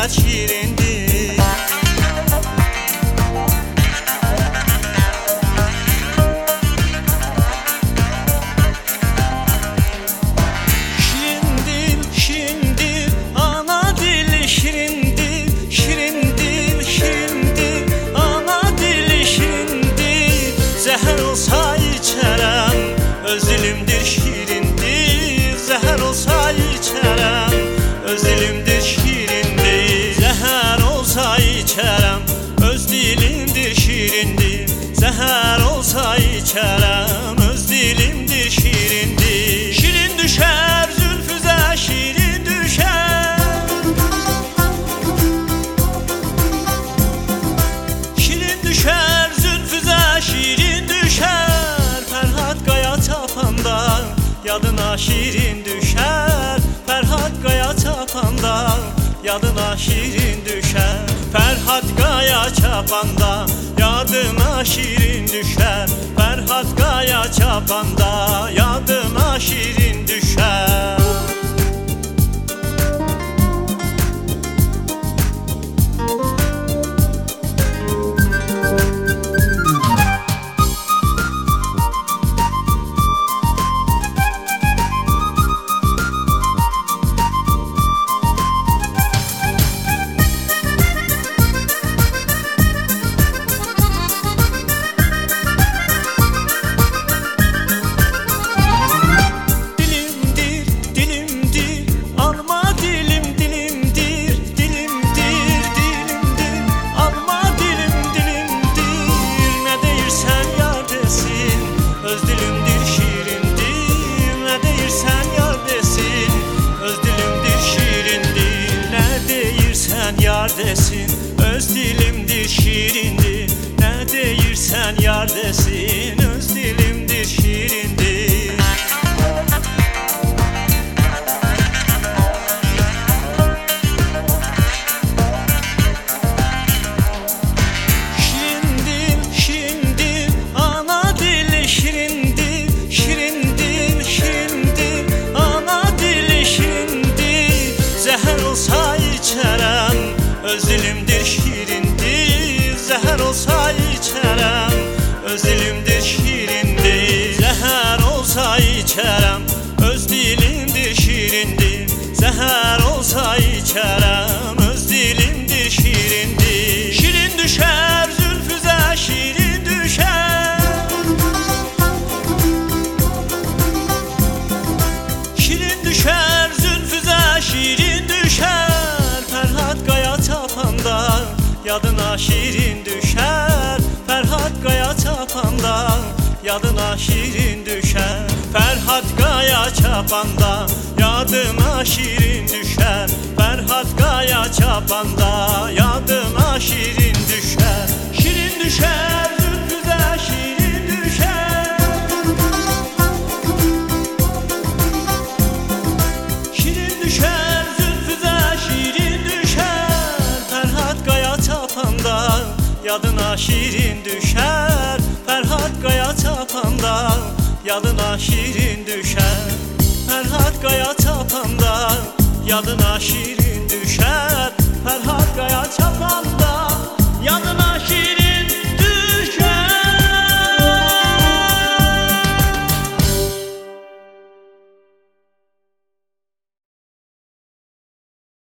gözəl şirindir. Şirindir, şirindir, ana dili şirindir. Şirindir, şirindir, ana dili şirindir. Zəhər olsa içərəm, öz dilimdir şirindir. Zəhər olsa içərəm, öz dilimdir şirindir. Zəhər olsa içərəm, öz dilimdir şirindir. Zəhər olsa içərəm, öz dilimdir şirindir. Şirin düşər zülfüzə, şirin düşər. Şirin düşər zülfüzə, şirin düşər. Fərhad qaya çapanda yadına şirin düşər. Fərhad qaya çapanda yadına şirin düşər. Fərhad qaya çapanda yadına şirin düşər. Fərhad qaya çapanda yadına şirin düşər. Yar desin, öz dilimdir şirindir. Nə deyirsən yar desin, öz dilimdir şirindir. Şirindir, şirindir, ana dili şirindir. Şirindir, şirindir, ana dili şirindir. Zəhər olsa içərəm, öz dilimdir şirindir. Zəhər olsa içərəm, öz dilimdir şirindir. Zəhər olsa içərəm, öz dilimdir şirindir. Zəhər olsa içərəm, öz dilimdir şirindir. Şirin düşər zülfüzə, şirin düşər. Şirin düşər zülfüzə, şirin düşər. Fərhad qaya çapanda yadına şirin düşər. Fərhad qaya çapanda yadına şirin düşər. Fərhad qaya çapanda yadına şirin düşər. Fərhad qaya çapanda yadına şirin düşər. Şirin düşər zülfüzə, şirin düşər. Şirin düşər zülfüzə, şirin düşər. Fərhad qaya çapanda yadına şirin düşər. Fərhad qaya çapanda yadına şirin düşər. Fərhad qaya çapanda yadına şirin düşər.